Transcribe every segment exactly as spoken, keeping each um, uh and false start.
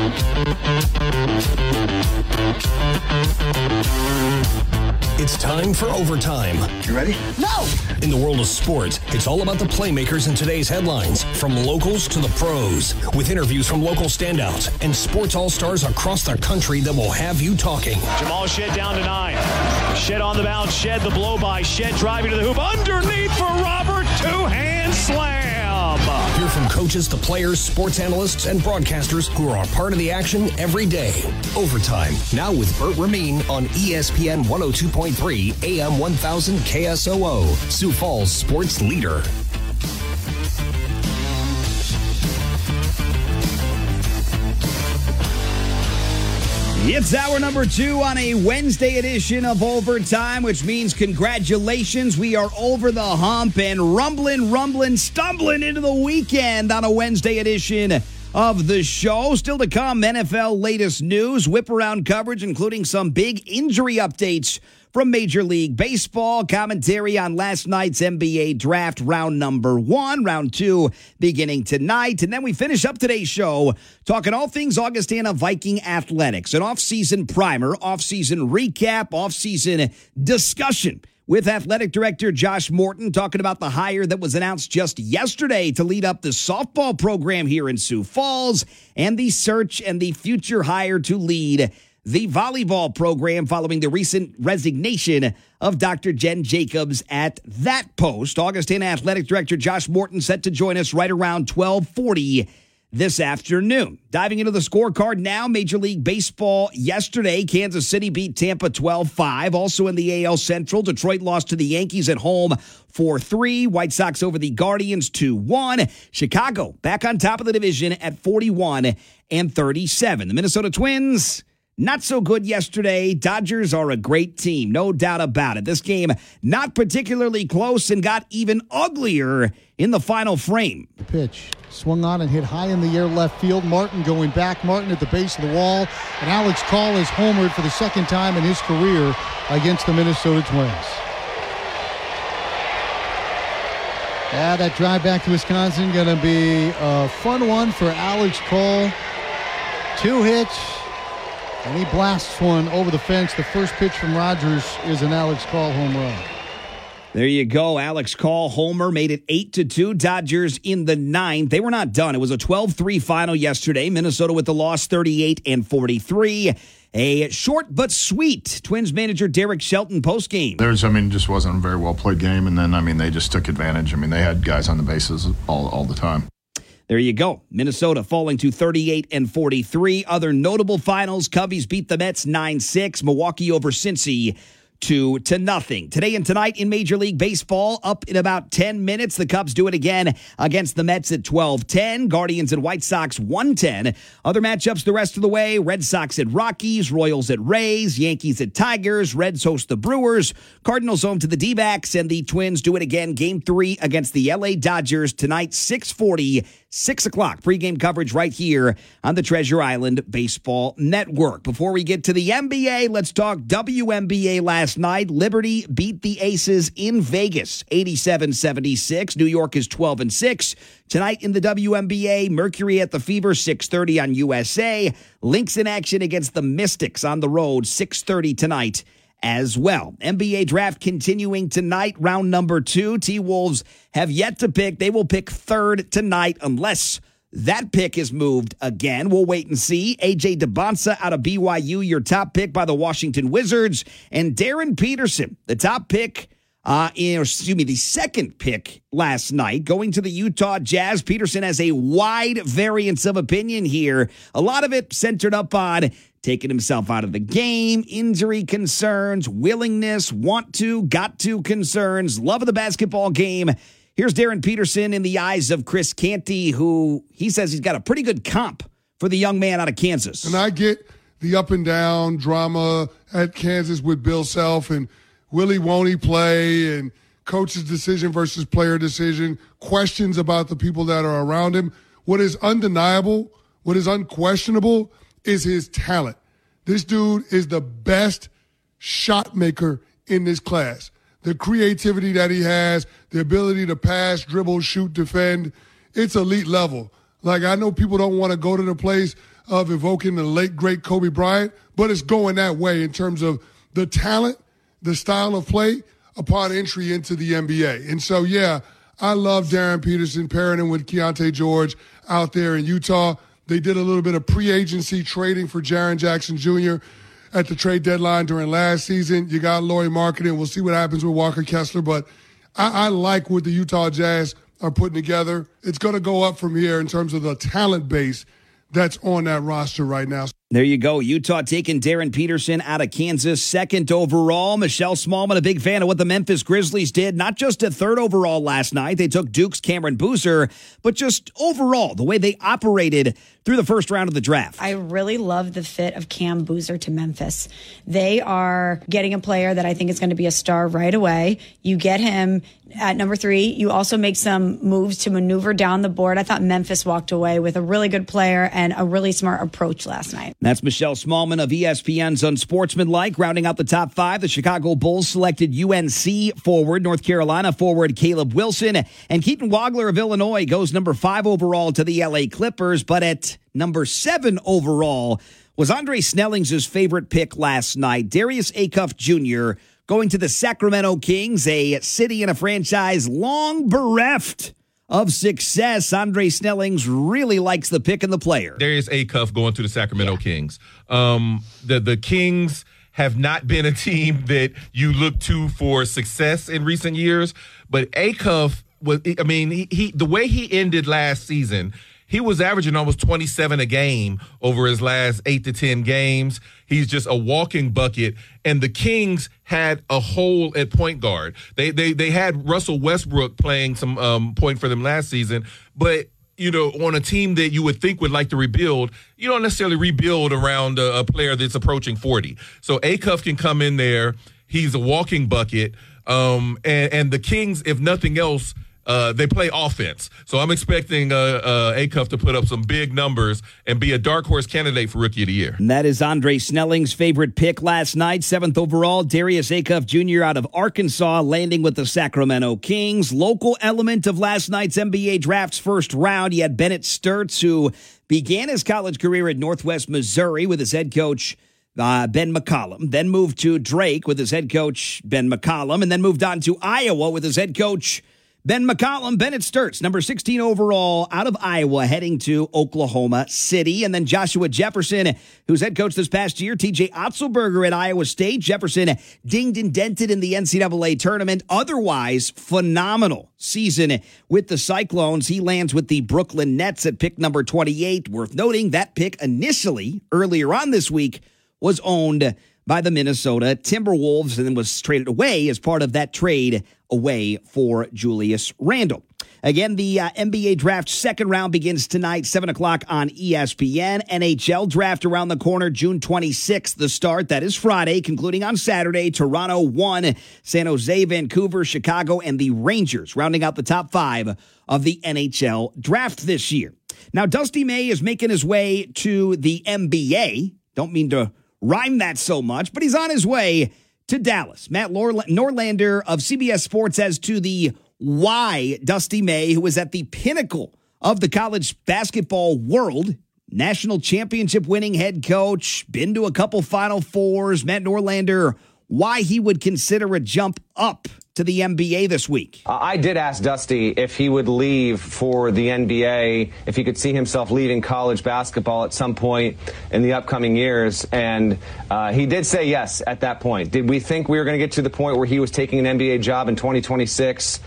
It's time for overtime. You ready? No! In the world of sports, it's all about the playmakers in today's headlines, from locals to the pros, with interviews from local standouts and sports all-stars across the country that will have you talking. Jamal Shed down to nine. Shed on the bounce. Shed the blow-by. Shed driving to the hoop. Underneath for Robert. Two-hand slam. Hear from coaches to players, sports analysts, and broadcasters who are a part of the action every day. Overtime, now with Bert Ramin on E S P N one oh two point three A M one thousand K S O O, Sioux Falls sports leader. It's hour number two on a Wednesday edition of Overtime, which means congratulations. We are over the hump and rumbling, rumbling, stumbling into the weekend on a Wednesday edition of the show. Still to come, N F L latest news, whip-around coverage, including some big injury updates from Major League Baseball, commentary on last night's N B A draft, round number one, round two beginning tonight. And then we finish up today's show talking all things Augustana Viking athletics, an off-season primer, off-season recap, off-season discussion with athletic director Josh Morton, talking about the hire that was announced just yesterday to lead up the softball program here in Sioux Falls, and the search and the future hire to lead the volleyball program following the recent resignation of Doctor Jen Jacobs at that post. Augustana Athletic Director Josh Morton set to join us right around twelve forty this afternoon. Diving into the scorecard now, Major League Baseball yesterday, Kansas City beat Tampa twelve five. Also in the A L Central, Detroit lost to the Yankees at home four three. White Sox over the Guardians two one. Chicago back on top of the division at forty-one and thirty-seven. The Minnesota Twins, not so good yesterday. Dodgers are a great team, no doubt about it. This game not particularly close and got even uglier in the final frame. The pitch swung on and hit high in the air left field. Martin going back. Martin at the base of the wall. And Alex Call is homered for the second time in his career against the Minnesota Twins. Yeah, that drive back to Wisconsin going to be a fun one for Alex Call. Two hits. And he blasts one over the fence. The first pitch from Rogers is an Alex Call home run. There you go. Alex Call homer made it eight to two. Dodgers in the ninth. They were not done. It was a twelve three final yesterday. Minnesota with the loss thirty-eight and forty-three. A short but sweet Twins manager Derek Shelton postgame. There's, I mean, just wasn't a very well played game. And then, I mean, they just took advantage. I mean, they had guys on the bases all, all the time. There you go. Minnesota falling to thirty-eight and forty-three. Other notable finals, Cubbies beat the Mets nine six. Milwaukee over Cincy two to nothing. Today and tonight in Major League Baseball, up in about ten minutes. The Cubs do it again against the Mets at twelve ten. Guardians and White Sox one ten. Other matchups the rest of the way. Red Sox at Rockies, Royals at Rays, Yankees at Tigers, Reds host the Brewers, Cardinals home to the D-backs, and the Twins do it again. Game three against the L A Dodgers tonight, six forty. six o'clock pregame coverage right here on the Treasure Island Baseball Network. Before we get to the N B A, let's talk W N B A last night. Liberty beat the Aces in Vegas, eighty-seven seventy-six. New York is twelve and six. Tonight in the W N B A, Mercury at the Fever, six thirty on U S A. Lynx in action against the Mystics on the road, six thirty tonight as well. N B A draft continuing tonight, round number two. T-Wolves have yet to pick. They will pick third tonight unless that pick is moved again. We'll wait and see. A J DeBonsa out of B Y U, your top pick by the Washington Wizards. And Darren Peterson, the top pick, uh, in, excuse me, the second pick last night, going to the Utah Jazz. Peterson has a wide variance of opinion here. A lot of it centered up on taking himself out of the game, injury concerns, willingness, want to, got to concerns, love of the basketball game. Here's Darren Peterson in the eyes of Chris Canty, who he says he's got a pretty good comp for the young man out of Kansas. And I get the up and down drama at Kansas with Bill Self and Willie won't he play and coach's decision versus player decision, questions about the people that are around him. What is undeniable, what is unquestionable is his talent. This dude is the best shot maker in this class. The creativity that he has, the ability to pass, dribble, shoot, defend, it's elite level. Like, I know people don't want to go to the place of evoking the late, great Kobe Bryant, but it's going that way in terms of the talent, the style of play upon entry into the N B A. And so, yeah, I love Darren Peterson pairing him with Keontae George out there in Utah. They did a little bit of pre-agency trading for Jaren Jackson Junior at the trade deadline during last season. You got Lauri Markkanen. We'll see what happens with Walker Kessler, but I, I like what the Utah Jazz are putting together. It's going to go up from here in terms of the talent base that's on that roster right now. There you go. Utah taking Darren Peterson out of Kansas, second overall. Michelle Smallman, a big fan of what the Memphis Grizzlies did, not just at third overall last night. They took Duke's Cameron Boozer, but just overall, the way they operated through the first round of the draft. I really love the fit of Cam Boozer to Memphis. They are getting a player that I think is going to be a star right away. You get him at number three. You also make some moves to maneuver down the board. I thought Memphis walked away with a really good player and a really smart approach last night. That's Michelle Smallman of E S P N's Unsportsmanlike. Rounding out the top five, the Chicago Bulls selected U N C forward, North Carolina forward Caleb Wilson, and Keaton Wagler of Illinois goes number five overall to the L A Clippers, but at number seven overall was Andre Snellings' favorite pick last night, Darius Acuff Junior going to the Sacramento Kings, a city and a franchise long bereft of success. Andre Snellings really likes the pick and the player. Darius Acuff going to the Sacramento yeah. Kings. Um, the, the Kings have not been a team that you look to for success in recent years, but Acuff was, I mean, he, he the way he ended last season, he was averaging almost twenty-seven a game over his last eight to ten games. He's just a walking bucket. And the Kings had a hole at point guard. They they they had Russell Westbrook playing some um, point for them last season. But, you know, on a team that you would think would like to rebuild, you don't necessarily rebuild around a, a player that's approaching forty. So Acuff can come in there. He's a walking bucket. Um, and, and the Kings, if nothing else, Uh, they play offense. So I'm expecting uh, uh, Acuff to put up some big numbers and be a dark horse candidate for Rookie of the Year. And that is Andre Snellings' favorite pick last night. Seventh overall, Darius Acuff Junior out of Arkansas, landing with the Sacramento Kings. Local element of last night's N B A draft's first round. You had Bennett Sturtz, who began his college career at Northwest Missouri with his head coach, Uh, Ben McCollum, then moved to Drake with his head coach, Ben McCollum, and then moved on to Iowa with his head coach, Ben McCollum. Bennett Sturtz, number sixteen overall out of Iowa, heading to Oklahoma City. And then Joshua Jefferson, who's head coach this past year, T J Otzelberger at Iowa State. Jefferson dinged and dented in the N C double A tournament. Otherwise, phenomenal season with the Cyclones. He lands with the Brooklyn Nets at pick number twenty-eight. Worth noting, that pick initially, earlier on this week, was owned by the Minnesota Timberwolves and then was traded away as part of that trade away for Julius Randle. Again, the uh, N B A draft second round begins tonight, seven o'clock on E S P N. N H L draft around the corner, June twenty-sixth, the start. That is Friday, concluding on Saturday. Toronto one, San Jose, Vancouver, Chicago, and the Rangers, rounding out the top five of the N H L draft this year. Now, Dusty May is making his way to the N B A. Don't mean to rhyme that so much, but he's on his way to Dallas. Matt Norlander of C B S Sports as to the why Dusty May, who was at the pinnacle of the college basketball world, national championship winning head coach, been to a couple Final Fours, Matt Norlander, why he would consider a jump up to the N B A this week. Uh, I did ask Dusty if he would leave for the N B A, if he could see himself leaving college basketball at some point in the upcoming years, and uh, he did say yes at that point. Did we think we were going to get to the point where he was taking an N B A job in twenty twenty-six?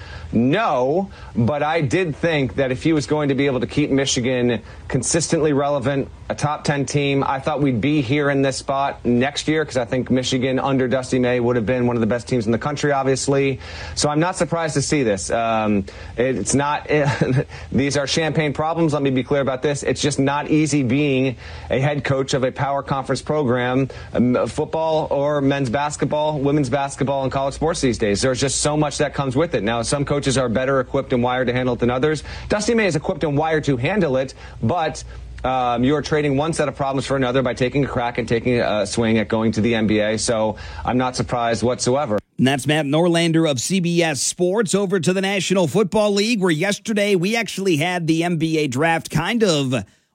No, but I did think that if he was going to be able to keep Michigan consistently relevant, a top ten team, I thought we'd be here in this spot next year, because I think Michigan under Dusty May would have been one of the best teams in the country, obviously. So I'm not surprised to see this. Um, it, it's not, it, these are champagne problems. Let me be clear about this. It's just not easy being a head coach of a power conference program, um, football or men's basketball, women's basketball, and college sports these days. There's just so much that comes with it. Now, some coaches are better equipped and wired to handle it than others. Dusty May is equipped and wired to handle it, but Um, you are trading one set of problems for another by taking a crack and taking a swing at going to the N B A. So I'm not surprised whatsoever. And that's Matt Norlander of C B S Sports. Over to the National Football League, where yesterday we actually had the N B A draft kind of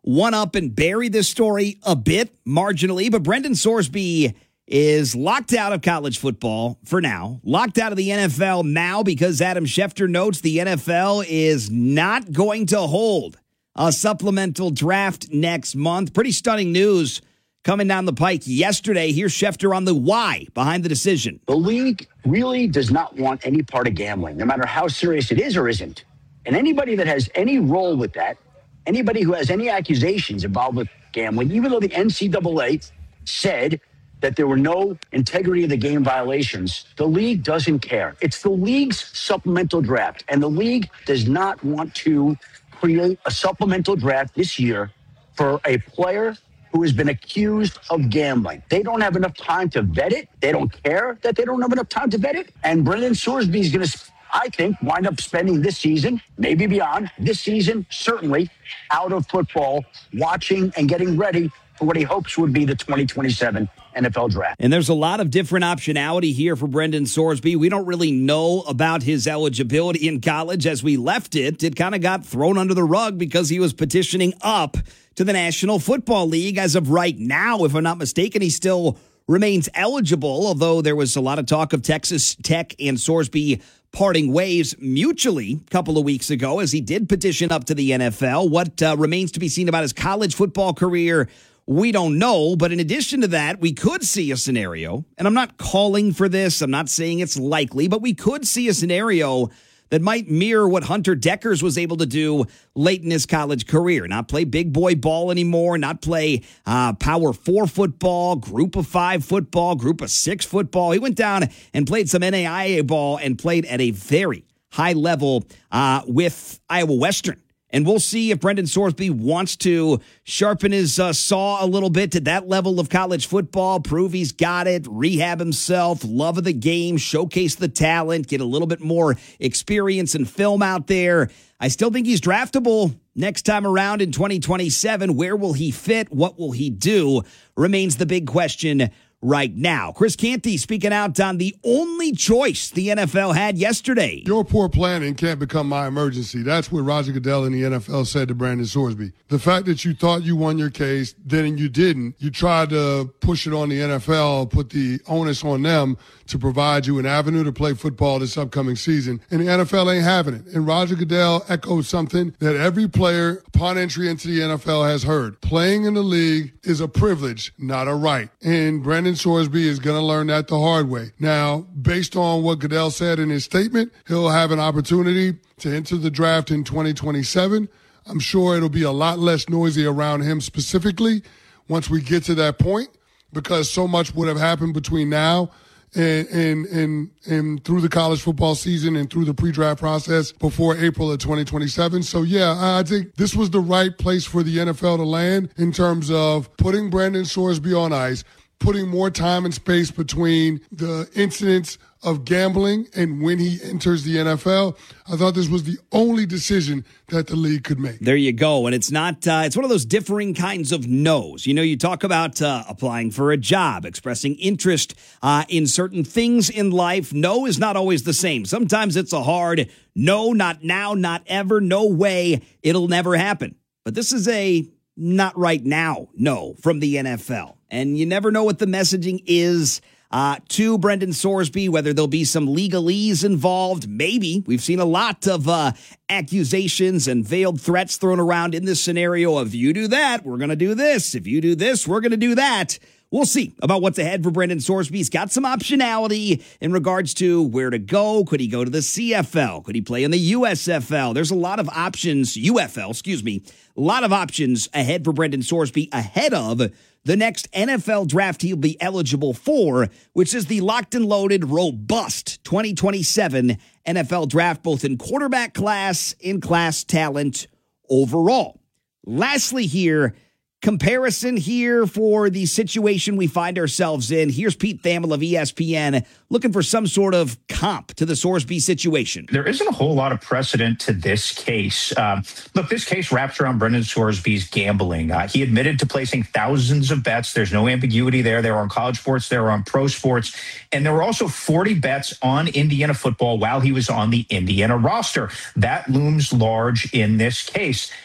one up and bury this story a bit, marginally, but Brendan Sorsby is locked out of college football for now, locked out of the N F L now because Adam Schefter notes the N F L is not going to hold a supplemental draft next month. Pretty stunning news coming down the pike yesterday. Here's Schefter on the why behind the decision. The league really does not want any part of gambling, no matter how serious it is or isn't. And anybody that has any role with that, anybody who has any accusations involved with gambling, even though the N C double A said that there were no integrity of the game violations, the league doesn't care. It's the league's supplemental draft, and the league does not want to create a supplemental draft this year for a player who has been accused of gambling. They don't have enough time to vet it. They don't care that they don't have enough time to vet it. And Brendan Sorsby is going to, I think, wind up spending this season, maybe beyond, this season, certainly, out of football, watching and getting ready for what he hopes would be the twenty twenty-seven N F L draft. And there's a lot of different optionality here for Brendan Sorsby. We don't really know about his eligibility in college. As we left it, it kind of got thrown under the rug because he was petitioning up to the National Football League. As of right now, if I'm not mistaken, he still remains eligible, although there was a lot of talk of Texas Tech and Sorsby parting ways mutually a couple of weeks ago as he did petition up to the N F L. What uh, remains to be seen about his college football career, we don't know. But in addition to that, we could see a scenario, and I'm not calling for this, I'm not saying it's likely, but we could see a scenario that might mirror what Hunter Dekkers was able to do late in his college career. Not play big boy ball anymore, not play uh, power four football, group of five football, group of six football. He went down and played some N A I A ball and played at a very high level uh, with Iowa Western. And we'll see if Brendan Sorsby wants to sharpen his uh, saw a little bit to that level of college football, prove he's got it, rehab himself, love of the game, showcase the talent, get a little bit more experience and film out there. I still think he's draftable next time around in twenty twenty-seven. Where will he fit? What will he do? Remains the big question right now. Chris Canty speaking out on the only choice the N F L had yesterday. Your poor planning can't become my emergency. That's what Roger Goodell in the N F L said to Brandon Sorsby. The fact that you thought you won your case, then you didn't. You tried to push it on the N F L, put the onus on them to provide you an avenue to play football this upcoming season. And the N F L ain't having it. And Roger Goodell echoed something that every player upon entry into the N F L has heard. Playing in the league is a privilege, not a right. And Brandon Sorsby is going to learn that the hard way. Now, based on what Goodell said in his statement, he'll have an opportunity to enter the draft in twenty twenty-seven. I'm sure it'll be a lot less noisy around him specifically once we get to that point, because so much would have happened between now and, and, and, and through the college football season and through the pre-draft process before April of twenty twenty-seven. So, yeah, I think this was the right place for the N F L to land in terms of putting Brandon Sorsby on ice, putting more time and space between the incidents of gambling and when he enters the N F L. I thought this was the only decision that the league could make. There you go. And it's not, uh, it's one of those differing kinds of no's. You know, you talk about uh, applying for a job, expressing interest uh, in certain things in life. No is not always the same. Sometimes it's a hard no, not now, not ever, no way, it'll never happen. But this is a not right now no from the N F L. And you never know what the messaging is uh, to Brendan Sorsby, whether there'll be some legalese involved. Maybe. We've seen a lot of uh, accusations and veiled threats thrown around in this scenario of, you do that, we're going to do this. If you do this, we're going to do that. We'll see about what's ahead for Brendan Sorsby. He's got some optionality in regards to where to go. Could he go to the C F L? Could he play in the U S F L? There's a lot of options, U F L, excuse me, a lot of options ahead for Brendan Sorsby ahead of the next N F L draft he'll be eligible for, which is the locked and loaded, robust twenty twenty-seven N F L draft, both in quarterback class and class talent overall. Lastly here, comparison here for the situation we find ourselves in. Here's Pete Thamel of E S P N looking for some sort of comp to the Sorsby situation. There isn't a whole lot of precedent to this case. Um, look, this case wraps around Brendan Sorsby's gambling. Uh, he admitted to placing thousands of bets. There's no ambiguity there. They were on college sports. They were on pro sports. And there were also forty bets on Indiana football while he was on the Indiana roster. That looms large in this case.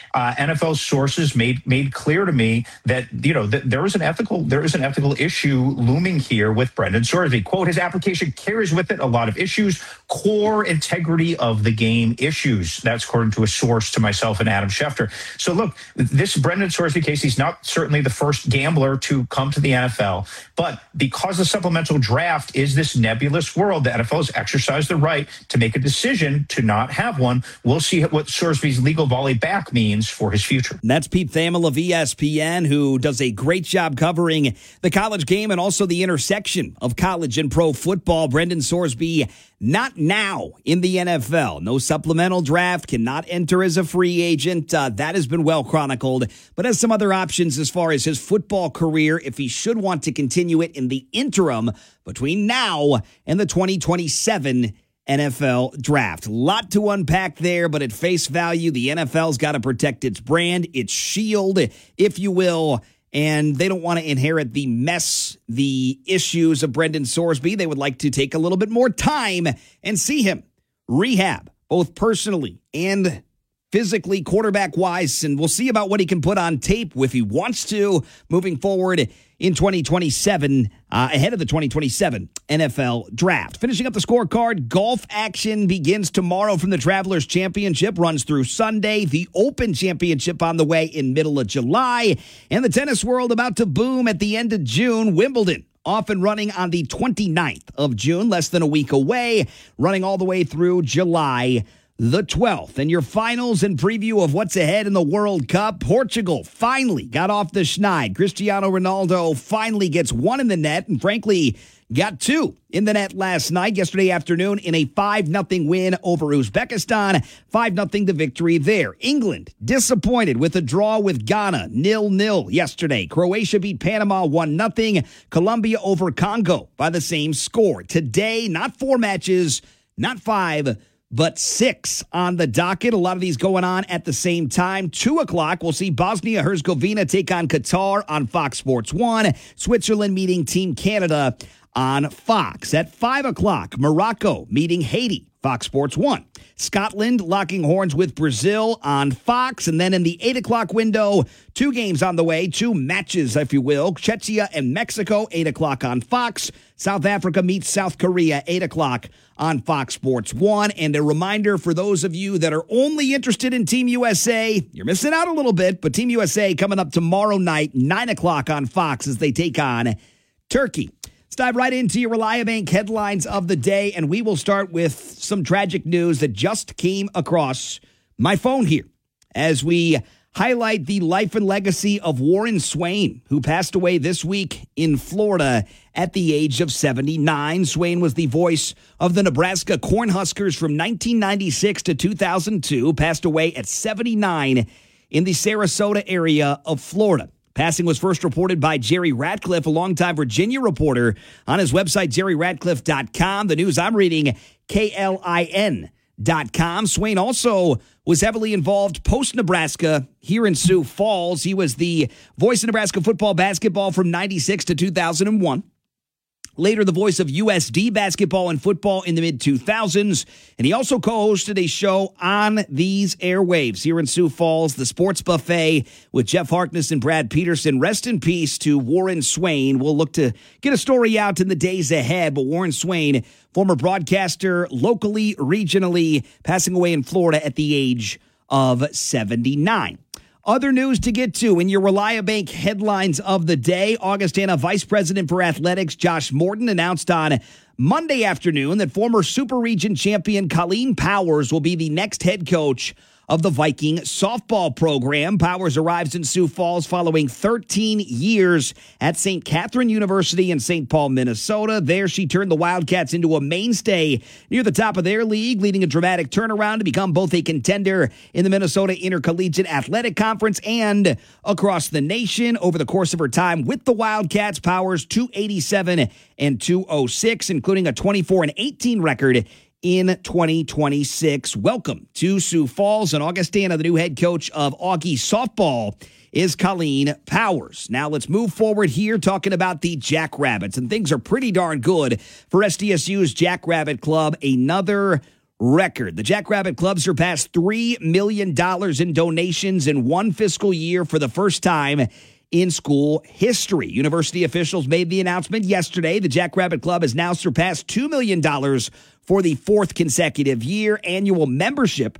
uh, N F L sources made made clear to me that, you know, that there is an ethical there is an ethical issue looming here with Brendan Sorsby. Quote, his application carries with it a lot of issues, core integrity of the game issues. That's according to a source to myself and Adam Schefter. So look, this Brendan Sorsby case, he's not certainly the first gambler to come to the N F L, but because the supplemental draft is this nebulous world, the N F L has exercised the right to make a decision to not have one. We'll see what Sorsby's legal volley back means for his future. That's Pete Thamel of E S P N, who does a great job covering the college game and also the intersection of college and pro football. Brendan Sorsby, not now in the N F L. No supplemental draft, cannot enter as a free agent. Uh, that has been well chronicled, but has some other options as far as his football career if he should want to continue it in the interim between now and the twenty twenty-seven N F L draft. A lot to unpack there, but at face value, the N F L's got to protect its brand, its shield, if you will, and they don't want to inherit the mess, the issues of Brendan Sorsby. They would like to take a little bit more time and see him rehab, both personally and physically, quarterback-wise, and we'll see about what he can put on tape if he wants to moving forward in twenty twenty-seven, uh, ahead of the twenty twenty-seven N F L draft. Finishing up the scorecard, golf action begins tomorrow from the Travelers Championship, runs through Sunday. The Open Championship on the way in middle of July, and the tennis world about to boom at the end of June. Wimbledon off and running on the twenty-ninth of June, less than a week away, running all the way through July the twelfth. And your finals and preview of what's ahead in the World Cup. Portugal finally got off the schneid. Cristiano Ronaldo finally gets one in the net, and frankly, got two in the net last night, yesterday afternoon, in a five nothing win over Uzbekistan. five nothing the victory there. England disappointed with a draw with Ghana, nil nil yesterday. Croatia beat Panama one nothing. Colombia over Congo by the same score. Today, not four matches, not five, but six on the docket. A lot of these going on at the same time. Two o'clock, we'll see Bosnia-Herzegovina take on Qatar on Fox Sports one. Switzerland meeting Team Canada on Fox. At five o'clock, Morocco meeting Haiti, Fox Sports one. Scotland locking horns with Brazil on Fox. And then in the eight o'clock window, two games on the way, two matches, if you will. Czechia and Mexico, eight o'clock on Fox. South Africa meets South Korea, eight o'clock on Fox Sports one. And a reminder for those of you that are only interested in Team U S A, you're missing out a little bit, but Team U S A coming up tomorrow night, nine o'clock on Fox as they take on Turkey. Let's dive right into your Reliabank headlines of the day, and we will start with some tragic news that just came across my phone here as we highlight the life and legacy of Warren Swain, who passed away this week in Florida at the age of seventy-nine. Swain was the voice of the Nebraska Cornhuskers from nineteen ninety-six to two thousand two, passed away at seventy-nine in the Sarasota area of Florida. Passing was first reported by Jerry Ratcliffe, a longtime Virginia reporter, on his website, jerry ratcliffe dot com. The news I'm reading, K L I N dot com. Swain also was heavily involved post-Nebraska here in Sioux Falls. He was the voice of Nebraska football basketball from ninety-six to two thousand one. Later, the voice of U S D basketball and football in the mid two thousands. And he also co-hosted a show on these airwaves here in Sioux Falls, The Sports Buffet with Jeff Harkness and Brad Peterson. Rest in peace to Warren Swain. We'll look to get a story out in the days ahead. But Warren Swain, former broadcaster, locally, regionally, passing away in Florida at the age of seventy-nine. Other news to get to in your Reliabank headlines of the day. Augustana Vice President for Athletics Josh Morton announced on Monday afternoon that former Super Region champion Colleen Powers will be the next head coach of the Viking softball program. Powers arrives in Sioux Falls following thirteen years at Saint Catherine University in Saint Paul, Minnesota. There, she turned the Wildcats into a mainstay near the top of their league, leading a dramatic turnaround to become both a contender in the Minnesota Intercollegiate Athletic Conference and across the nation. Over the course of her time with the Wildcats, Powers two eighty-seven and two oh six, including a twenty-four and eighteen record in twenty twenty-six. Welcome to Sioux Falls, and Augustana, the new head coach of Augie softball, is Colleen Powers. Now let's move forward here talking about the Jackrabbits, and things are pretty darn good for S D S U's Jackrabbit Club. Another record. The Jackrabbit Club surpassed three million dollars in donations in one fiscal year for the first time in school history. University officials made the announcement yesterday. The Jackrabbit Club has now surpassed two million dollars for the fourth consecutive year. Annual membership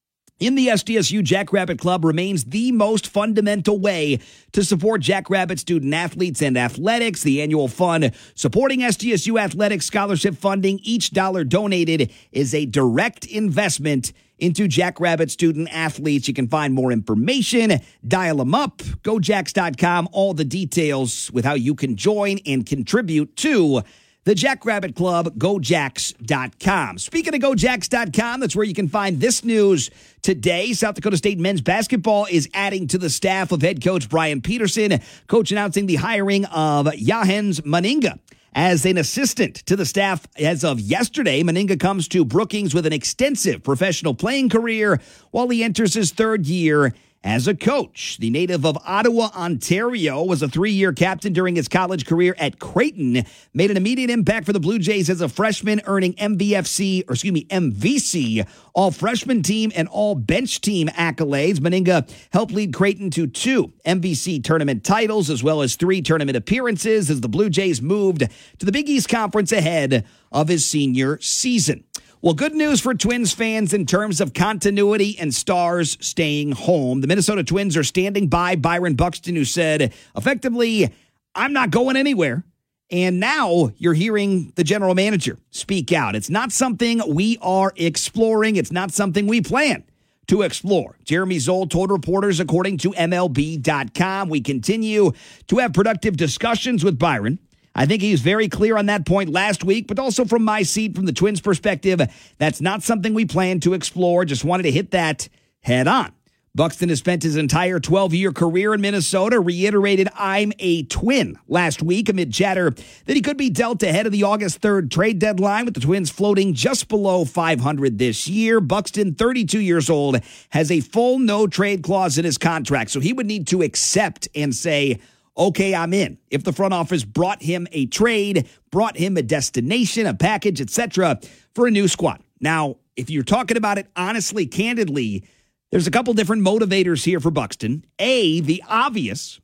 in the S D S U Jackrabbit Club remains the most fundamental way to support Jackrabbit student athletes and athletics. The annual fund supporting S D S U athletics scholarship funding, each dollar donated is a direct investment into Jackrabbit student athletes. You can find more information, dial them up, go jacks dot com, all the details with how you can join and contribute to the Jackrabbit Club, go jacks dot com. Speaking of go jacks dot com, that's where you can find this news today. South Dakota State men's basketball is adding to the staff of head coach Brian Peterson. Coach announcing the hiring of Yahens Meninga as an assistant to the staff as of yesterday. Meninga comes to Brookings with an extensive professional playing career while he enters his third year as a coach. The native of Ottawa, Ontario, was a three-year captain during his college career at Creighton, made an immediate impact for the Blue Jays as a freshman, earning M V F C, or excuse me, M V C, all-freshman team and all-bench team accolades. Meninga helped lead Creighton to two M V C tournament titles, as well as three tournament appearances as the Blue Jays moved to the Big East Conference ahead of his senior season. Well, good news for Twins fans in terms of continuity and stars staying home. The Minnesota Twins are standing by Byron Buxton, who said, effectively, I'm not going anywhere. And now you're hearing the general manager speak out. It's not something we are exploring. It's not something we plan to explore. Jeremy Zoll told reporters, according to M L B dot com, we continue to have productive discussions with Byron. I think he was very clear on that point last week, but also from my seat, from the Twins' perspective, that's not something we plan to explore. Just wanted to hit that head on. Buxton has spent his entire twelve-year career in Minnesota, reiterated I'm a Twin last week amid chatter that he could be dealt ahead of the August third trade deadline, with the Twins floating just below five hundred this year. Buxton, thirty-two years old, has a full no-trade clause in his contract, so he would need to accept and say, okay, I'm in. If the front office brought him a trade, brought him a destination, a package, et cetera, for a new squad. Now, if you're talking about it honestly, candidly, there's a couple different motivators here for Buxton. A, the obvious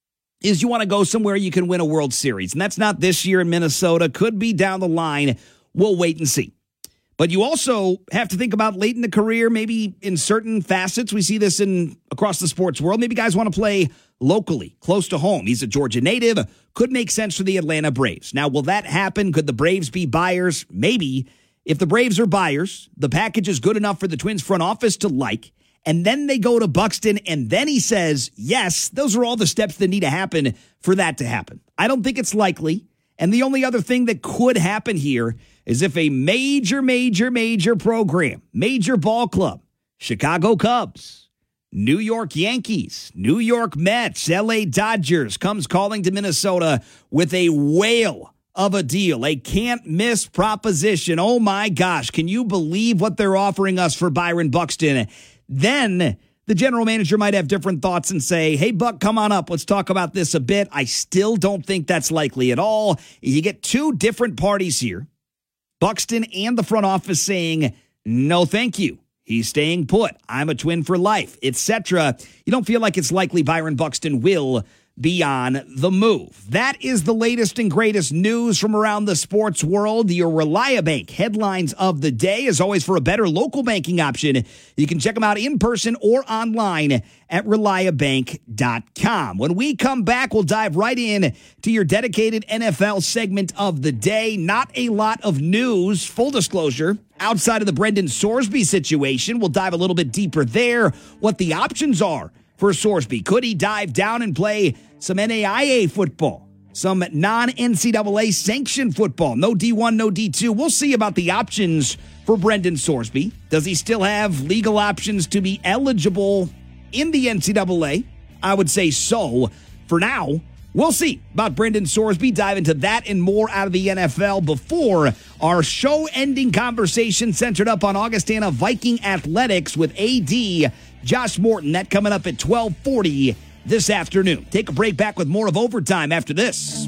is you want to go somewhere you can win a World Series. And that's not this year in Minnesota. Could be down the line. We'll wait and see. But you also have to think about late in the career, maybe in certain facets. We see this in across the sports world. Maybe guys want to play locally, close to home. He's a Georgia native. Could make sense for the Atlanta Braves. Now, will that happen? Could the Braves be buyers? Maybe. If the Braves are buyers, the package is good enough for the Twins front office to like, and then they go to Buxton, and then he says, yes, those are all the steps that need to happen for that to happen. I don't think it's likely. And the only other thing that could happen here is if a major, major, major program, major ball club, Chicago Cubs, New York Yankees, New York Mets, L A Dodgers comes calling to Minnesota with a whale of a deal, a can't-miss proposition. Oh, my gosh, can you believe what they're offering us for Byron Buxton? Then the general manager might have different thoughts and say, hey, Buck, come on up. Let's talk about this a bit. I still don't think that's likely at all. You get two different parties here, Buxton and the front office, saying, no, thank you. He's staying put. I'm a Twin for life, et cetera. You don't feel like it's likely Byron Buxton will be on the move. That is the latest and greatest news from around the sports world. Your ReliaBank headlines of the day. As always, for a better local banking option, you can check them out in person or online at reliabank dot com. When we come back, we'll dive right in to your dedicated N F L segment of the day. Not a lot of news, full disclosure, outside of the Brendan Sorsby situation. We'll dive a little bit deeper there, what the options are for Sorsby. Could he dive down and play some N A I A football, some non-N C double A sanctioned football? No D one, no D two. We'll see about the options for Brendan Sorsby. Does he still have legal options to be eligible in the N C double A? I would say so. For now, we'll see about Brendan Sorsby. Dive into that and more out of the N F L before our show-ending conversation centered up on Augustana Viking athletics with A D Josh Morton. That coming up at twelve forty this afternoon. Take a break, back with more of Overtime after this.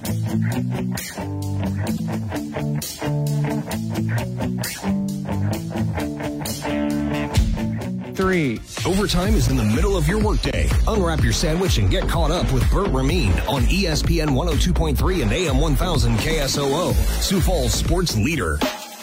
three. Overtime is in the middle of your workday. Unwrap your sandwich and get caught up with Burt Ramin on E S P N one oh two point three and A M one thousand K S O O, Sioux Falls sports leader.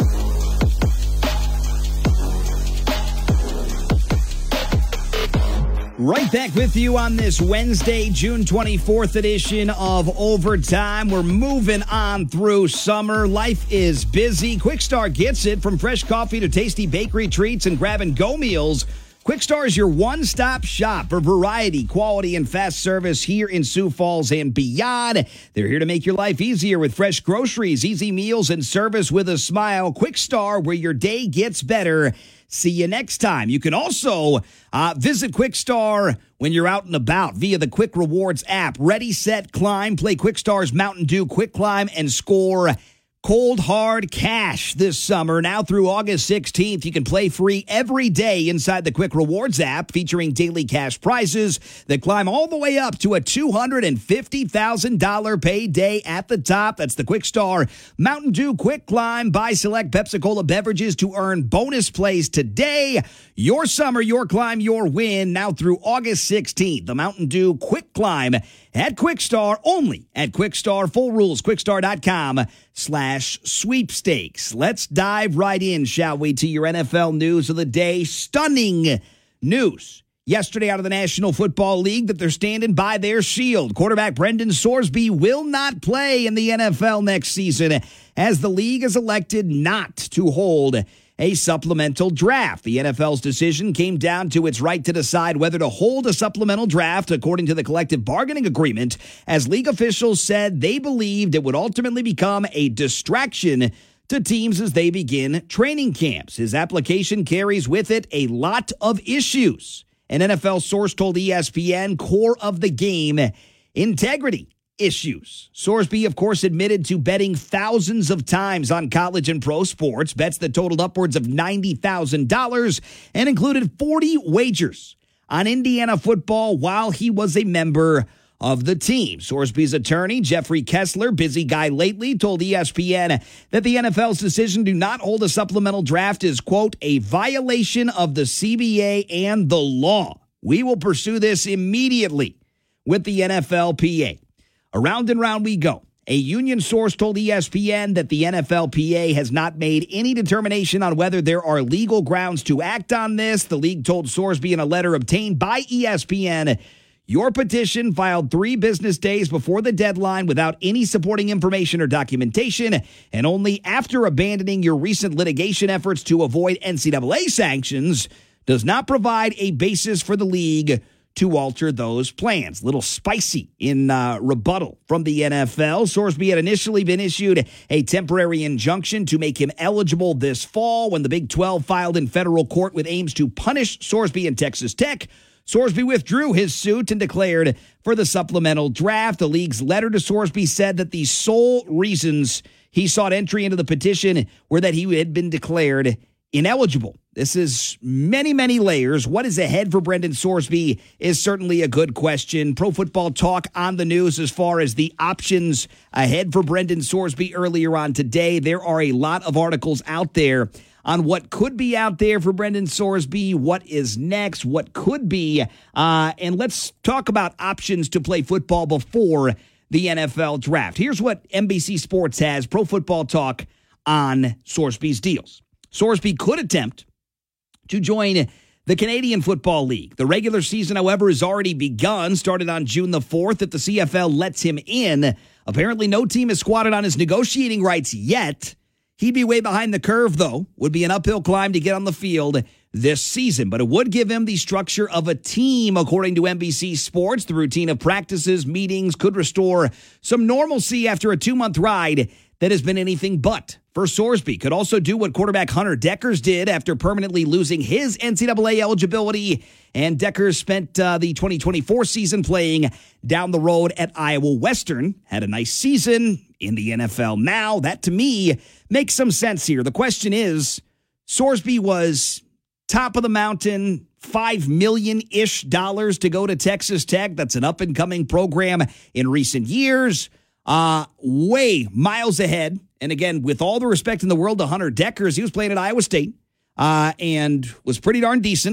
Right back with you on this Wednesday, June twenty-fourth edition of Overtime. We're moving on through summer. Life is busy. Quick Start gets it. From fresh coffee to tasty bakery treats and grab-and-go meals, Quick Start is your one-stop shop for variety, quality, and fast service here in Sioux Falls and beyond. They're here to make your life easier with fresh groceries, easy meals, and service with a smile. Quick Start, where your day gets better. See you next time. You can also uh, visit Quick Start when you're out and about via the Quick Rewards app. Ready, set, climb. Play Quick Star's Mountain Dew Quick Climb and score cold, hard cash this summer. Now through August sixteenth, you can play free every day inside the Quick Rewards app, featuring daily cash prizes that climb all the way up to a two hundred fifty thousand dollars payday at the top. That's the Quick Start Mountain Dew Quick Climb. Buy select Pepsi-Cola beverages to earn bonus plays today. Your summer, your climb, your win. Now through August sixteenth, the Mountain Dew Quick Climb at Quick Start, only at Quick Start. Full rules, quickstar.com slash sweepstakes. Let's dive right in, shall we, to your N F L news of the day. Stunning news yesterday out of the National Football League that they're standing by their shield. Quarterback Brendan Sorsby will not play in the N F L next season, as the league has elected not to hold a supplemental draft. The N F L's decision came down to its right to decide whether to hold a supplemental draft according to the collective bargaining agreement, as league officials said they believed it would ultimately become a distraction to teams as they begin training camps. His application carries with it a lot of issues. An N F L source told E S P N, core of the game, integrity issues. Sorsby, of course, admitted to betting thousands of times on college and pro sports, bets that totaled upwards of ninety thousand dollars and included forty wagers on Indiana football while he was a member of the team. Sorsby's attorney, Jeffrey Kessler, busy guy lately, told E S P N that the N F L's decision to not hold a supplemental draft is, quote, a violation of the C B A and the law. We will pursue this immediately with the N F L P A. Around and round we go. A union source told E S P N that the N F L P A has not made any determination on whether there are legal grounds to act on this. The league told Sorsby in a letter obtained by E S P N, your petition filed three business days before the deadline without any supporting information or documentation, and only after abandoning your recent litigation efforts to avoid N C double A sanctions, does not provide a basis for the league to alter those plans. Little spicy in uh, rebuttal from the N F L. Sorsby had initially been issued a temporary injunction to make him eligible this fall when the Big twelve filed in federal court with aims to punish Sorsby and Texas Tech. Sorsby withdrew his suit and declared for the supplemental draft. The league's letter to Sorsby said that the sole reasons he sought entry into the petition were that he had been declared ineligible. This is many, many layers. What is ahead for Brendan Sorsby is certainly a good question. Pro Football Talk on the news as far as the options ahead for Brendan Sorsby earlier on today. There are a lot of articles out there on what could be out there for Brendan Sorsby, what is next, what could be. Uh, and let's talk about options to play football before the N F L draft. Here's what N B C Sports has, Pro Football Talk, on Sorsby's deals. Sorsby could attempt to join the Canadian Football League. The regular season, however, has already begun, started on June the fourth, if the C F L lets him in. Apparently, no team has squatted on his negotiating rights yet. He'd be way behind the curve, though. Would be an uphill climb to get on the field this season, but it would give him the structure of a team, according to N B C Sports. The routine of practices, meetings could restore some normalcy after a two-month ride that has been anything but for Sorsby. Could also do what quarterback Hunter Dekkers did after permanently losing his N C double A eligibility. And Dekkers spent uh, the twenty twenty-four season playing down the road at Iowa Western. Had a nice season in the N F L now. That, to me, makes some sense here. The question is, Sorsby was top of the mountain, five million-ish dollars to go to Texas Tech. That's an up-and-coming program in recent years. Uh, way miles ahead. And again, with all the respect in the world to Hunter Dekkers, he was playing at Iowa State uh, and was pretty darn decent.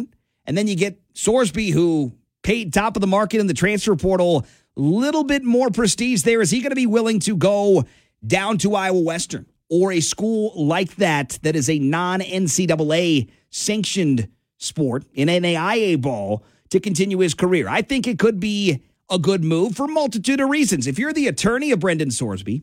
And then you get Sorsby, who paid top of the market in the transfer portal. Little bit more prestige there. Is he going to be willing to go down to Iowa Western or a school like that that is a non-N C double A sanctioned sport in N A I A ball to continue his career? I think it could be a good move for a multitude of reasons. If you're the attorney of Brendan Sorsby,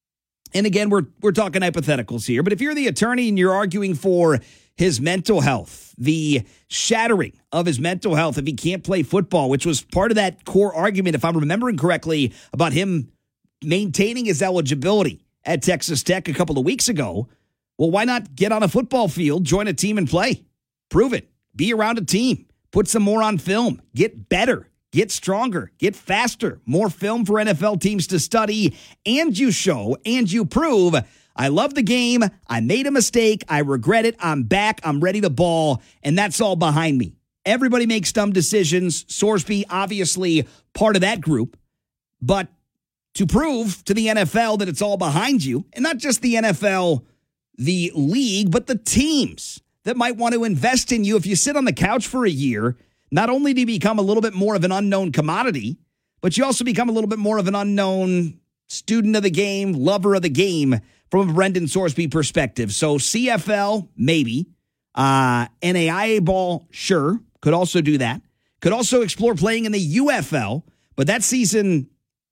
and again, we're we're talking hypotheticals here, but if you're the attorney and you're arguing for his mental health, the shattering of his mental health if he can't play football, which was part of that core argument, if I'm remembering correctly, about him maintaining his eligibility at Texas Tech a couple of weeks ago, well, why not get on a football field, join a team and play? Prove it. Be around a team. Put some more on film. Get better. Get stronger. Get faster. More film for N F L teams to study. And you show and you prove, I love the game. I made a mistake. I regret it. I'm back. I'm ready to ball. And that's all behind me. Everybody makes dumb decisions. Sorsby, obviously, part of that group. But to prove to the N F L that it's all behind you, and not just the N F L, the league, but the teams that might want to invest in you. If you sit on the couch for a year, not only do you become a little bit more of an unknown commodity, but you also become a little bit more of an unknown student of the game, lover of the game from a Brendan Sorsby perspective. So C F L, maybe. Uh, N A I A ball, sure. Could also do that. Could also explore playing in the U F L, but that season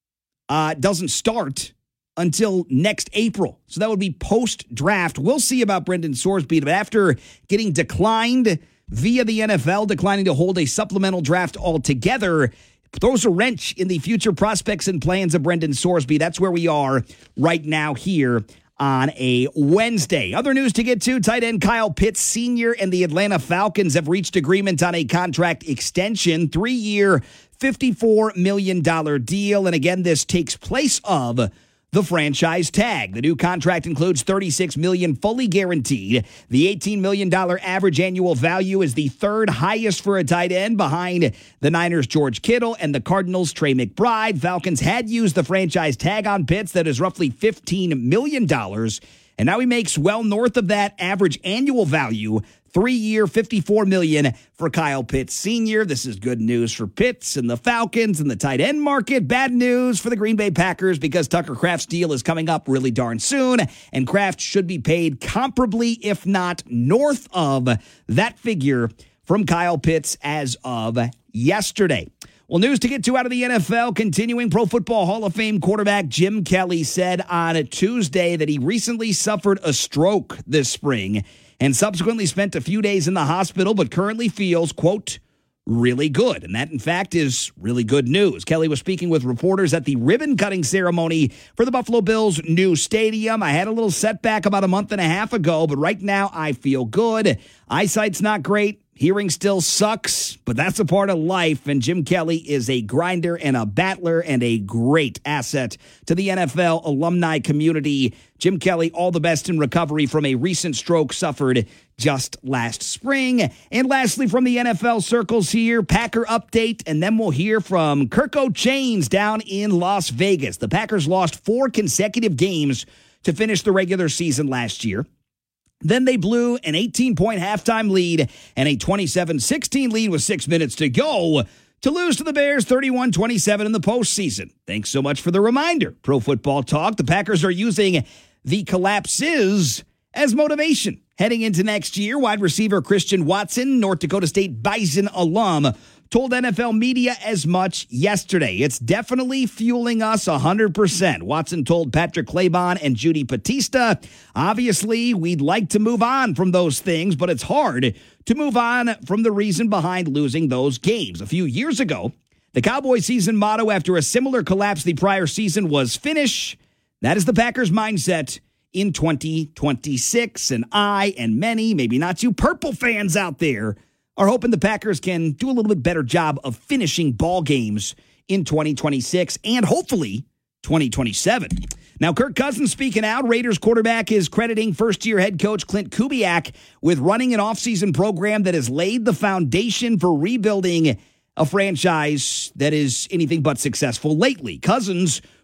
uh, doesn't start until next April. So that would be post-draft. We'll see about Brendan Sorsby, but after getting declined via the N F L, declining to hold a supplemental draft altogether, throws a wrench in the future prospects and plans of Brendan Sorsby. That's where we are right now here on a Wednesday. Other news to get to, tight end Kyle Pitts Senior and the Atlanta Falcons have reached agreement on a contract extension, three-year, fifty-four million dollars deal. And again, this takes place of the franchise tag. The new contract includes thirty-six million dollars fully guaranteed. The eighteen million dollars average annual value is the third highest for a tight end behind the Niners' George Kittle and the Cardinals' Trey McBride. Falcons had used the franchise tag on Pitts that is roughly fifteen million dollars. And now he makes well north of that average annual value. Three-year, fifty-four million dollars for Kyle Pitts Senior This is good news for Pitts and the Falcons and the tight end market. Bad news for the Green Bay Packers because Tucker Kraft's deal is coming up really darn soon, and Kraft should be paid comparably, if not north of that figure from Kyle Pitts as of yesterday. Well, news to get to out of the N F L, continuing. Pro Football Hall of Fame quarterback Jim Kelly said on Tuesday that he recently suffered a stroke this spring and subsequently spent a few days in the hospital, but currently feels, quote, really good. And that, in fact, is really good news. Kelly was speaking with reporters at the ribbon-cutting ceremony for the Buffalo Bills' new stadium. I had a little setback about a month and a half ago, but right now I feel good. Eyesight's not great. Hearing still sucks, but that's a part of life, and Jim Kelly is a grinder and a battler and a great asset to the N F L alumni community. Jim Kelly, all the best in recovery from a recent stroke suffered just last spring. And lastly, from the N F L circles here, Packer update, and then we'll hear from Kirko Chains down in Las Vegas. The Packers lost four consecutive games to finish the regular season last year. Then they blew an eighteen-point halftime lead and a twenty-seven sixteen lead with six minutes to go to lose to the Bears thirty-one twenty-seven in the postseason. Thanks so much for the reminder. Pro Football Talk. The Packers are using the collapses as motivation heading into next year. Wide receiver Christian Watson, North Dakota State Bison alum, told N F L media as much yesterday. It's definitely fueling us one hundred percent. Watson told Patrick Claybon and Judy Batista, obviously, we'd like to move on from those things, but it's hard to move on from the reason behind losing those games. A few years ago, the Cowboys season motto after a similar collapse the prior season was finish. That is the Packers' mindset in twenty twenty-six, and I and many, maybe not you Purple fans out there, are hoping the Packers can do a little bit better job of finishing ball games in twenty twenty-six and hopefully twenty twenty-seven. Now, Kirk Cousins speaking out. Raiders quarterback is crediting first-year head coach Clint Kubiak with running an offseason program that has laid the foundation for rebuilding a franchise that is anything but successful lately. Cousins,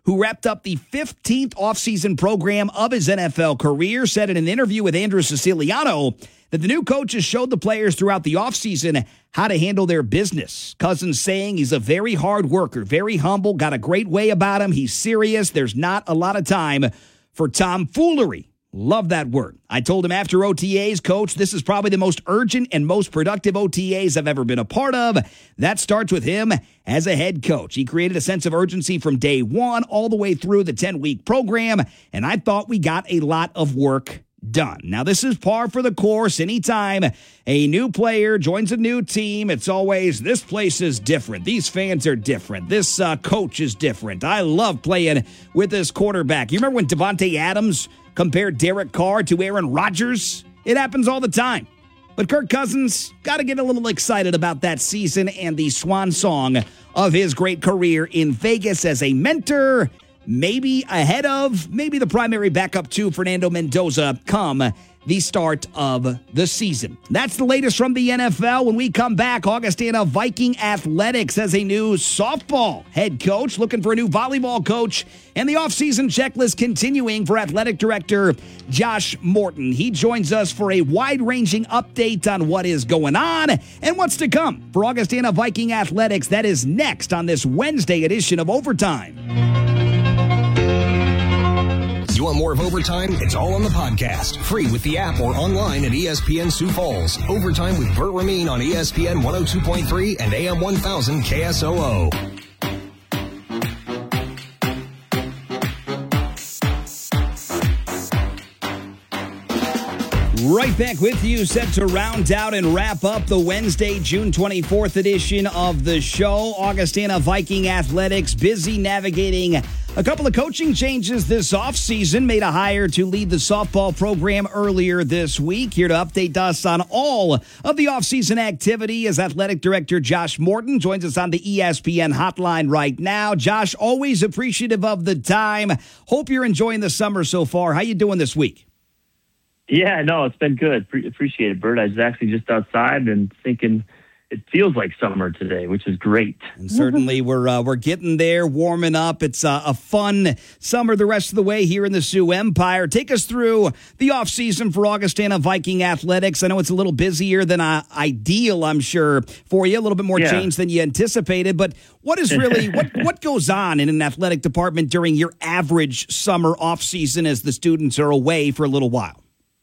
who wrapped up the fifteenth offseason program of his N F L career, said in an interview with Andrew Siciliano that the new coaches showed the players throughout the offseason how to handle their business. Cousins saying he's a very hard worker, very humble, got a great way about him. He's serious. There's not a lot of time for tomfoolery. Love that word. I told him after O T As, Coach, this is probably the most urgent and most productive O T As I've ever been a part of. That starts with him as a head coach. He created a sense of urgency from day one all the way through the ten-week program, and I thought we got a lot of work done. Now, this is par for the course. Anytime a new player joins a new team, it's always, this place is different. These fans are different. This uh, coach is different. I love playing with this quarterback. You remember when Devontae Adams compared Derek Carr to Aaron Rodgers? It happens all the time. But Kirk Cousins got to get a little excited about that season and the swan song of his great career in Vegas as a mentor, maybe ahead of, maybe the primary backup to Fernando Mendoza come the start of the season. That's the latest from the N F L. When we come back, Augustana Viking Athletics has a new softball head coach, looking for a new volleyball coach, and the offseason checklist continuing for athletic director Josh Morton. He joins us for a wide-ranging update on what is going on and what's to come for Augustana Viking Athletics. That is next on this Wednesday edition of Overtime. You want more of Overtime? It's all on the podcast. Free with the app or online at E S P N Sioux Falls. Overtime with Burt Ramin on E S P N one oh two point three and A M one thousand K S O O. Right back with you, set to round out and wrap up the Wednesday, June twenty-fourth edition of the show. Augustana Viking Athletics busy navigating a couple of coaching changes this offseason. Made a hire to lead the softball program earlier this week. Here to update us on all of the offseason activity is athletic director Josh Morton. Joins us on the E S P N hotline right now. Josh, always appreciative of the time. Hope you're enjoying the summer so far. How you doing this week? Yeah, no, it's been good. Pre- appreciate it, Bert. I was actually just outside and thinking it feels like summer today, which is great. And certainly we're uh, we're getting there, warming up. It's uh, a fun summer the rest of the way here in the Sioux Empire. Take us through the offseason for Augustana Viking Athletics. I know it's a little busier than uh, ideal, I'm sure, for you. A little bit more yeah. change than you anticipated. But what is really, what, what goes on in an athletic department during your average summer offseason as the students are away for a little while?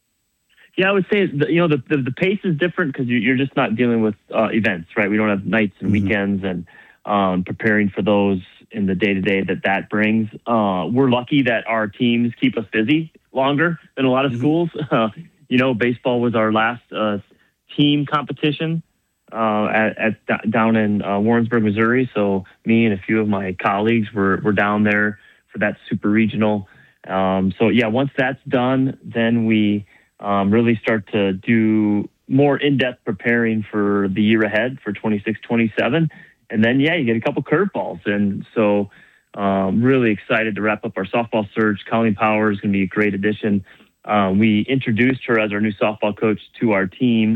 Yeah, I would say, you know, the the, the pace is different because you're just not dealing with uh, events, right? We don't have nights and mm-hmm. weekends and um, preparing for those in the day-to-day that that brings. Uh, we're lucky that our teams keep us busy longer than a lot of mm-hmm. schools. Uh, you know, baseball was our last uh, team competition uh, at, at down in uh, Warrensburg, Missouri. So me and a few of my colleagues were, were down there for that super regional. Um, so, yeah, once that's done, then we – Um, really start to do more in-depth preparing for the year ahead for twenty-six twenty-seven. And then, yeah, you get a couple curveballs. And so um, really excited to wrap up our softball search. Colleen Powers is going to be a great addition. Um, we introduced her as our new softball coach to our team.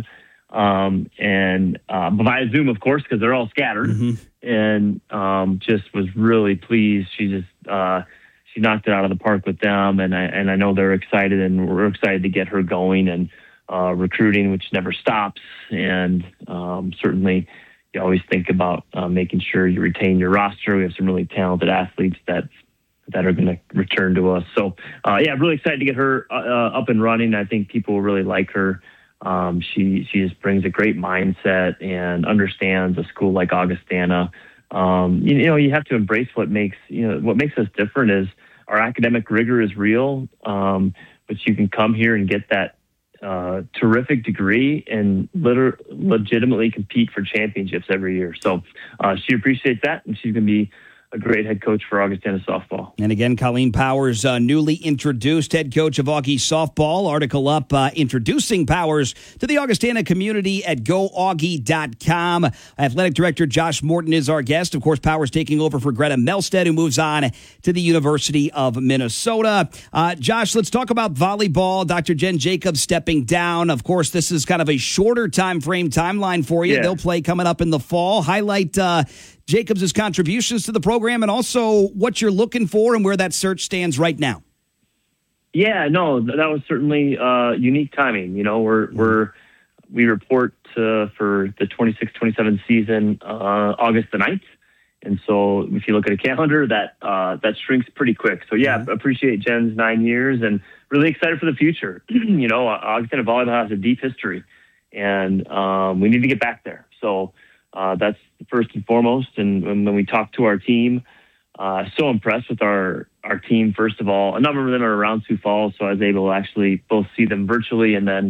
Um, and uh, via Zoom, of course, because they're all scattered. Mm-hmm. And um, just was really pleased. She just uh, – She knocked it out of the park with them, and I and I know they're excited, and we're excited to get her going and uh, recruiting, which never stops. And um, certainly, you always think about uh, making sure you retain your roster. We have some really talented athletes that that are going to return to us. So, uh, yeah, I'm really excited to get her uh, up and running. I think people will really like her. Um, she she just brings a great mindset and understands a school like Augustana. Um, you, you know, you have to embrace what makes you know what makes us different is. Our academic rigor is real, um, but you can come here and get that uh, terrific degree and liter- legitimately compete for championships every year. So uh, she appreciates that, and she's going to be a great head coach for Augustana softball. And again, Colleen Powers, uh, newly introduced head coach of Augie softball. Article up uh, introducing Powers to the Augustana community at go augie dot com. Athletic director Josh Morton is our guest. Of course, Powers taking over for Greta Melstead, who moves on to the University of Minnesota. Uh, Josh, let's talk about volleyball. Doctor Jen Jacobs stepping down. Of course, this is kind of a shorter time frame timeline for you. Yeah. They'll play coming up in the fall. Highlight uh, Jacobs' contributions to the program and also what you're looking for and where that search stands right now. Yeah, no, that was certainly uh, unique timing. You know, we're we're we report uh, for the twenty-six twenty-seven season uh, August the ninth. And so if you look at a calendar, that uh, that shrinks pretty quick. So, yeah, mm-hmm. appreciate Jen's nine years and really excited for the future. you know, Augustana volleyball has a deep history, and um, we need to get back there. So uh, that's first and foremost. And when we talk to our team, uh, so impressed with our, our team, first of all. A number of them are around Sioux Falls, so I was able to actually both see them virtually and then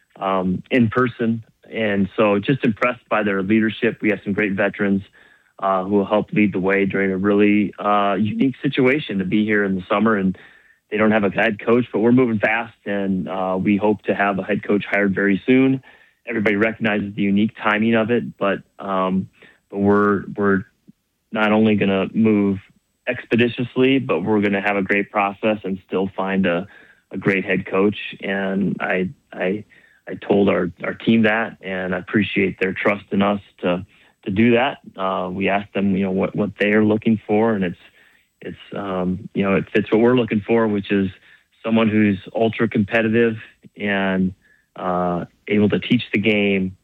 um, in person. And so just impressed by their leadership. We have some great veterans Uh, who will help lead the way during a really uh, unique situation to be here in the summer. And they don't have a head coach, but we're moving fast, and uh, we hope to have a head coach hired very soon. Everybody recognizes the unique timing of it, but um, but we're we're not only going to move expeditiously, but we're going to have a great process and still find a, a great head coach. And I I I told our, our team that, and I appreciate their trust in us to. to do that. Uh, we asked them, you know, what, what they are looking for. And it's, it's, um, you know, it fits what we're looking for, which is someone who's ultra competitive and uh, able to teach the game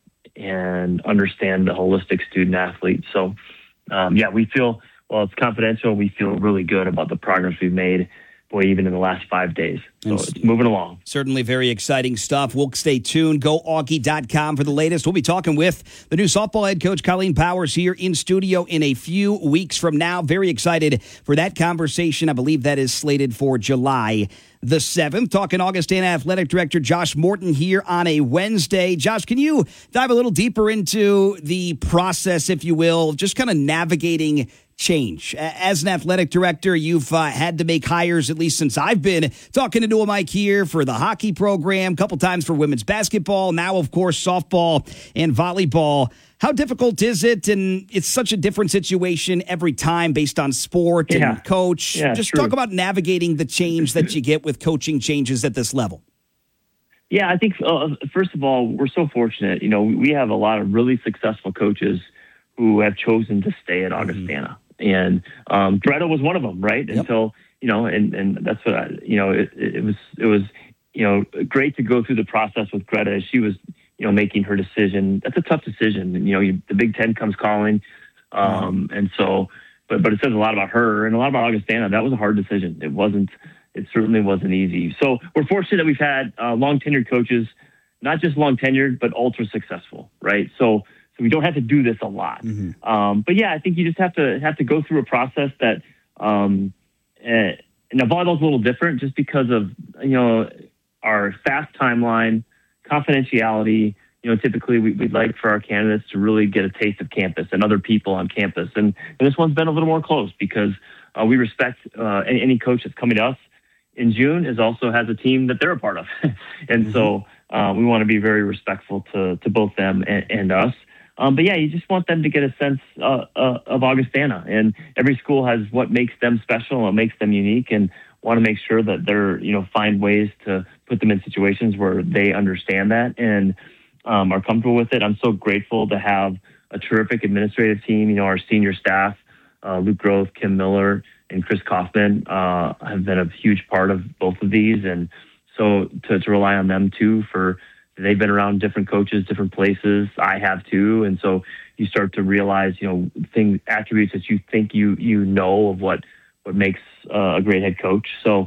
and understand the holistic student athlete. So, um, yeah, we feel, well, it's confidential. We feel really good about the progress we've made, boy, even in the last five days. So it's, it's moving along. Certainly very exciting stuff. We'll stay tuned. Go Augie dot com for the latest. We'll be talking with the new softball head coach, Colleen Powers, here in studio in a few weeks from now. Very excited for that conversation. I believe that is slated for July the seventh. Talking Augustana Athletic Director Josh Morton here on a Wednesday. Josh, can you dive a little deeper into the process, if you will, just kind of navigating change? As an athletic director, you've uh, had to make hires, at least since I've been talking to a mic here, for the hockey program, a couple times for women's basketball, now, of course, softball and volleyball. How difficult is it? And it's such a different situation every time based on sport yeah. and coach. Yeah, Just true. talk about navigating the change that you get with coaching changes at this level. Yeah, I think, uh, first of all, we're so fortunate. You know, we have a lot of really successful coaches who have chosen to stay at Augustana. Mm-hmm. And um, Greta was one of them, right? Yep. Until, you know, and, and that's what, I, you know, it, it was, it was, you know, great to go through the process with Greta as she was, you know, making her decision. That's a tough decision. And, you know, you, the Big Ten comes calling. Um, mm-hmm. And so, but, but it says a lot about her and a lot about Augustana. That was a hard decision. It wasn't, it certainly wasn't easy. So we're fortunate that we've had uh, long tenured coaches, not just long tenured, but ultra successful, right? So, so we don't have to do this a lot. Mm-hmm. Um, but yeah, I think you just have to have to go through a process that, um, uh, now volleyball's a little different just because of, you know, our fast timeline, confidentiality. You know, typically we, we'd like for our candidates to really get a taste of campus and other people on campus. And, and this one's been a little more close because uh, we respect uh, any, any coach that's coming to us in June is also has a team that they're a part of. and mm-hmm. so uh, we want to be very respectful to, to both them and, and us. Um, but yeah, you just want them to get a sense uh, uh, of Augustana, and every school has what makes them special and what makes them unique, and want to make sure that they're, you know, find ways to put them in situations where they understand that and um, are comfortable with it. I'm so grateful to have a terrific administrative team. You know, our senior staff, uh, Luke Grove, Kim Miller, and Chris Kaufman uh, have been a huge part of both of these. And so to, to rely on them too for, they've been around different coaches, different places. I have too. And so you start to realize, you know, things, attributes that you think you, you know of what, what makes uh, a great head coach. So,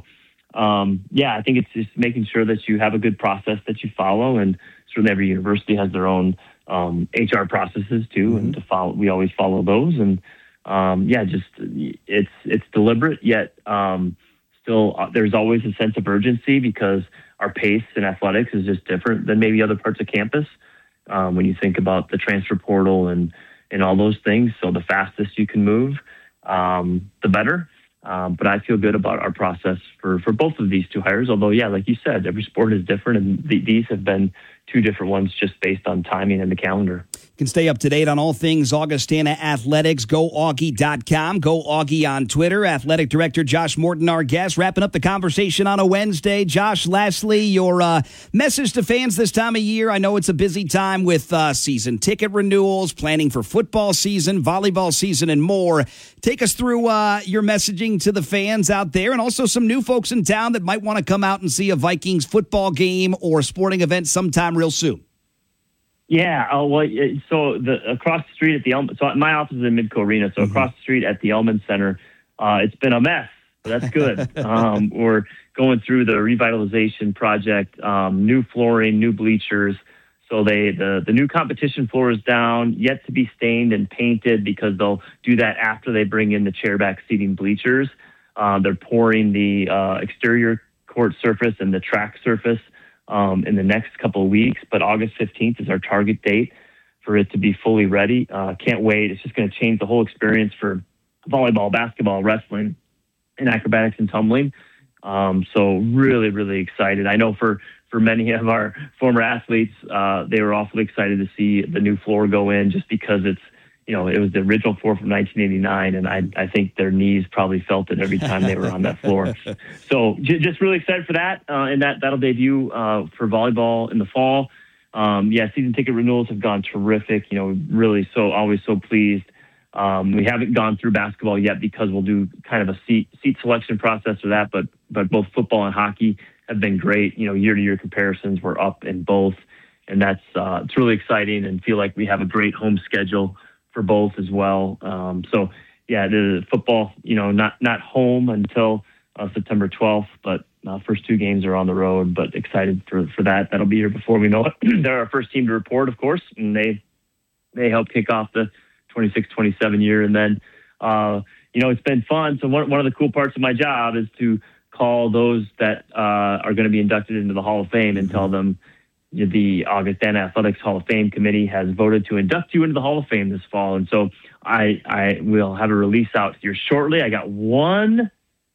um, yeah, I think it's just making sure that you have a good process that you follow. And certainly every university has their own um, H R processes too. Mm-hmm. And to follow, we always follow those. And um, yeah, just it's, it's deliberate yet um, still uh, there's always a sense of urgency because our pace in athletics is just different than maybe other parts of campus. Um, when you think about the transfer portal and, and all those things. So the fastest you can move, um, the better. Um, but I feel good about our process for, for both of these two hires. Although, yeah, like you said, every sport is different, and th- these have been two different ones just based on timing and the calendar. can stay up to date on all things Augustana athletics. Go Augie dot com. Go Augie on Twitter. Athletic Director Josh Morton, our guest, wrapping up the conversation on a Wednesday. Josh, lastly, your uh, message to fans this time of year. I know it's a busy time with uh, season ticket renewals, planning for football season, volleyball season, and more. Take us through uh, your messaging to the fans out there, and also some new folks in town that might want to come out and see a Vikings football game or sporting event sometime real soon. Yeah, uh, well, so the across the street at the Elman, so my office is in Midco Arena, so mm-hmm. across the street at the Elman Center, uh, it's been a mess. So that's good. um, we're going through the revitalization project, um, new flooring, new bleachers. So they the the new competition floor is down, yet to be stained and painted because they'll do that after they bring in the chairback seating bleachers. Uh, they're pouring the uh, exterior court surface and the track surface Um, in the next couple of weeks, but August fifteenth is our target date for it to be fully ready. Uh, can't wait. It's just going to change the whole experience for volleyball, basketball, wrestling, and acrobatics and tumbling. Um, so really, really excited. I know for, for many of our former athletes, uh, they were awfully excited to see the new floor go in just because it's, you know, it was the original floor from nineteen eighty-nine, and I I think their knees probably felt it every time they were on that floor. So j- just really excited for that, uh, and that, that'll debut uh, for volleyball in the fall. Um, yeah, season ticket renewals have gone terrific. You know, really so always so pleased. Um, we haven't gone through basketball yet because we'll do kind of a seat seat selection process for that, but but both football and hockey have been great. You know, year-to-year comparisons were up in both, and that's uh, it's really exciting and feel like we have a great home schedule for both as well. Um, so yeah, the football, you know, not, not home until uh, September twelfth, but uh, first two games are on the road, but excited for, for that. That'll be here before we know it. They're our first team to report, of course, and they, they help kick off the twenty-six twenty-seven year. And then, uh, you know, it's been fun. So one, one of the cool parts of my job is to call those that uh, are going to be inducted into the Hall of Fame and tell them, the Augustana Athletics Hall of Fame committee has voted to induct you into the Hall of Fame this fall. And so I, I will have a release out here shortly. I got one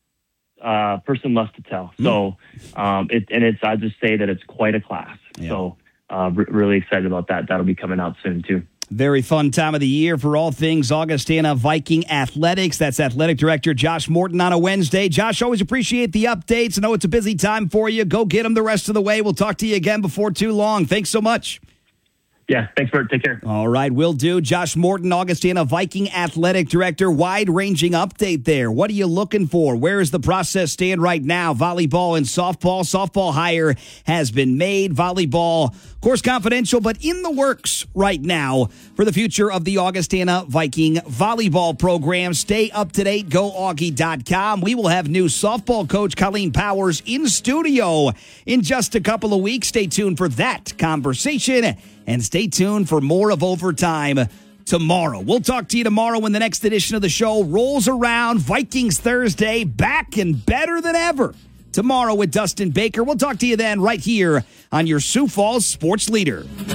uh, person left to tell. So, um, it, and it's, I'll just say that it's quite a class. Yeah. So uh, r- really excited about that. That'll be coming out soon too. Very fun time of the year for all things Augustana Viking athletics. That's Athletic Director Josh Morton on a Wednesday. Josh, always appreciate the updates. I know it's a busy time for you. Go get them the rest of the way. We'll talk to you again before too long. Thanks so much. Yeah, thanks, Bert. Take care. All right, will do. Josh Morton, Augustana Viking Athletic Director. Wide-ranging update there. What are you looking for? Where does the process stand right now? Volleyball and softball. Softball hire has been made. Volleyball, of course, confidential, but in the works right now for the future of the Augustana Viking volleyball program. Stay up to date. Go Augie dot com. We will have new softball coach Colleen Powers in studio in just a couple of weeks. Stay tuned for that conversation. And stay tuned for more of Overtime tomorrow. We'll talk to you tomorrow when the next edition of the show rolls around. Vikings Thursday, back and better than ever. Tomorrow with Dustin Baker. We'll talk to you then right here on your Sioux Falls Sports Leader.